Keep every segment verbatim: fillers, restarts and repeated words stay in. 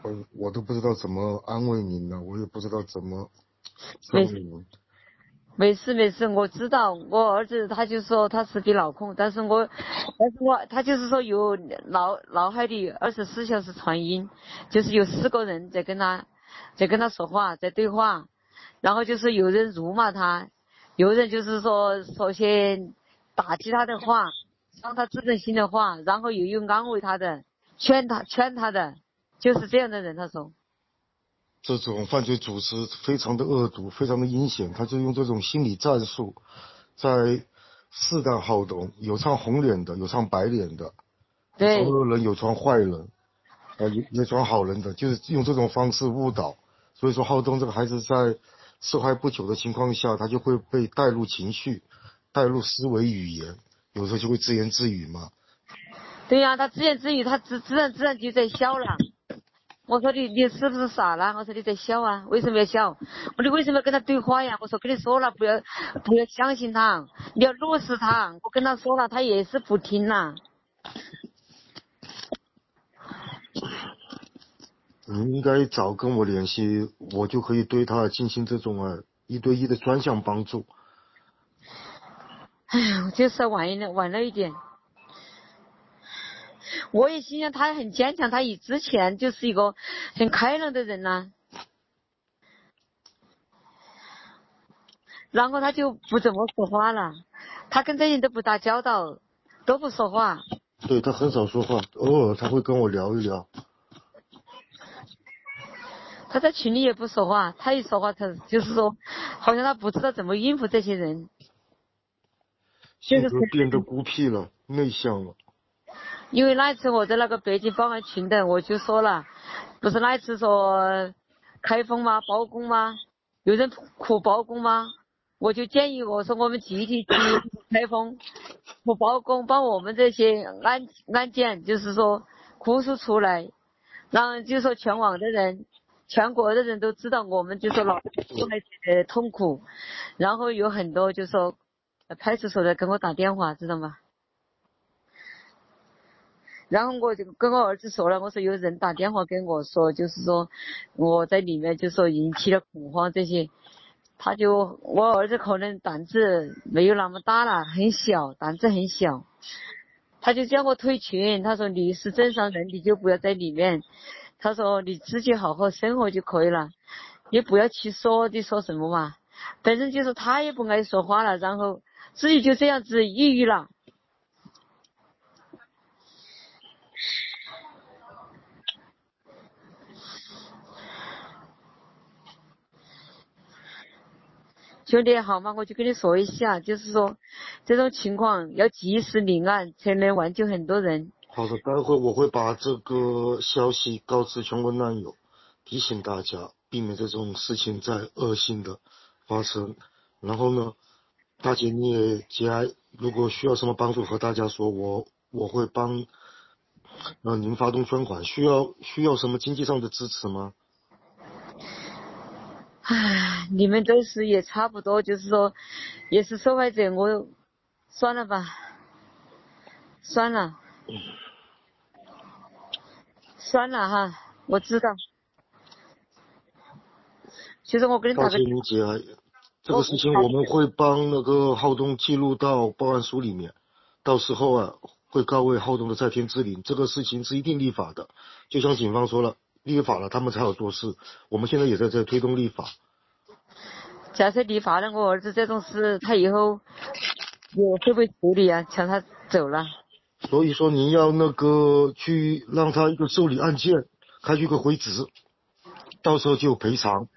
我我都不知道怎么安慰您了，我也不知道怎么没证明。 没事没事，我知道我儿子他就说他是比脑控，但是我但是我他就是说有脑脑海里二十四小时传音，就是有四个人在跟他在跟他说话，在对话，然后就是有人辱骂他，有人就是说说些打击他的话，伤他自尊心的话，然后又有安慰他的，劝他劝他的，就是这样的人。他说这种犯罪组织非常的恶毒，非常的阴险，他就用这种心理战术，在试探浩东，有唱红脸的，有唱白脸的，有对装恶人，有装坏人，呃，也也装好人的，就是用这种方式误导。所以说，浩东这个孩子在受害不久的情况下，他就会被带入情绪，带入思维语言，有时候就会自言自语嘛。 对呀、他自言自语，他自自然自然就在笑了。我说你你是不是傻了？我说你在笑啊，为什么要笑？我说你为什么要跟他对话呀？我说跟你说了，不要不要相信他，你要落实他。我跟他说了，他也是不听呐。 你应该早跟我联系，我就可以对他进行这种啊一对一的专项帮助。 哎呀，我就是晚一点，晚了一点。我也心想他很坚强，他以之前就是一个很开朗的人呐、然后他就不怎么说话了，他跟这人都不打交道，都不说话。 对，他很少说话，偶尔他会跟我聊一聊。 他在群里也不说话，他一说话，他就是说，好像他不知道怎么应付这些人。就是性格变得孤僻了，内向了。 因为那一次我在那个北京报案群的，我就说了，不是那一次说开封吗？包公吗？有人哭包公吗？我就建议我说我们集体去开封，哭包公，把我们这些案案件就是说哭诉出来，让就说全网的人、全国的人都知道我们就说老受害者的痛苦，然后有很多就说派出所的跟我打电话，知道吗？然后我就跟我儿子说了，我说有人打电话跟我说，就是说我在里面就说引起了恐慌这些，他就我儿子可能胆子没有那么大了，很小，胆子很小，他就叫我退群，他说你是正常人，你就不要在里面，他说你自己好好生活就可以了，你不要去说你说什么嘛，反正就是他也不爱说话了，然后自己就这样子抑郁了。兄弟好吗？我就跟你说一下，就是说这种情况要及时立案，才能挽救很多人。 好的，待会我会把这个消息告知全国难友，提醒大家避免这种事情再恶性的发生。然后呢，大姐你也节哀，如果需要什么帮助和大家说，我我会帮呃您发动捐款。需要需要什么经济上的支持吗？ 唉，你们都是也差不多，就是说也是受害者，我算了吧，算了，算了哈，我知道。其实我跟你打个， 大姐你节哀，这我个事情我们会帮那个浩东记录到报案书里面，到时候啊会告慰浩东的在天之灵。这个事情是一定立法的，就像警方说了，立法了他们才有做事。我们现在也在这推动立法。 假设立法了，我儿子这种事，他以后有会不会处理啊？像他走了， 所以说您要那个去让他一个受理案件，开具个回执，到时候就有赔偿。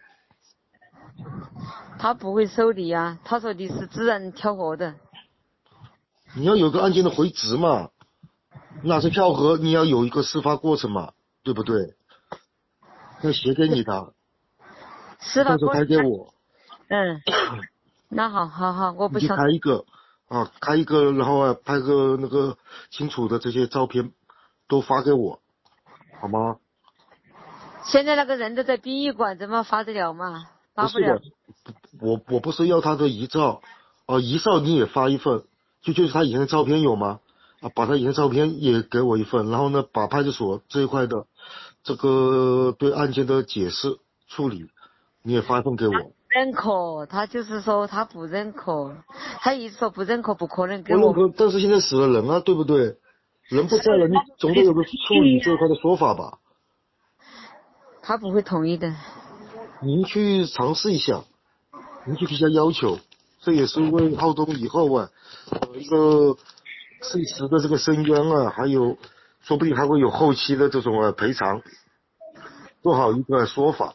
他不会受理啊。他说你是自然跳河的。 你要有个案件的回执嘛，哪是跳河，你要有一个司法过程嘛，对不对？要写给你的，到时候司法过程， 开给我。 嗯，那好好好，我你就不想。 开一个啊，开一个，然后啊，拍个那个清楚的这些照片，都发给我，好吗？ 现在那个人都在殡仪馆，怎么发得了嘛？发不了。 不是的，我我不是要他的遗照，啊，遗照你也发一份，就就是他以前的照片有吗？啊，把他以前照片也给我一份，然后呢，把派出所这一块的这个对案件的解释处理，你也发送给我。 认可，他就是说他不认可，他一直说不认可，不可能给我。 不认可，但是现在死了人啊，对不对？人不在了，你总得有个处理这一块的说法吧？ 他不会同意的。 您去尝试一下，您去提下要求，这也是为浩东以后啊，呃一个事实的这个申冤啊，还有说不定还会有后期的这种呃赔偿，做好一个说法。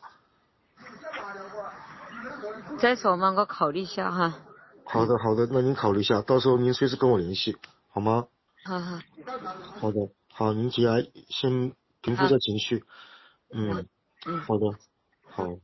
再说嘛，我考虑一下哈。 好的，好的，那您考虑一下，到时候您随时跟我联系，好吗？ 好好。 好的，好，您节哀，先平复一下情绪。嗯， 嗯。 好的，好。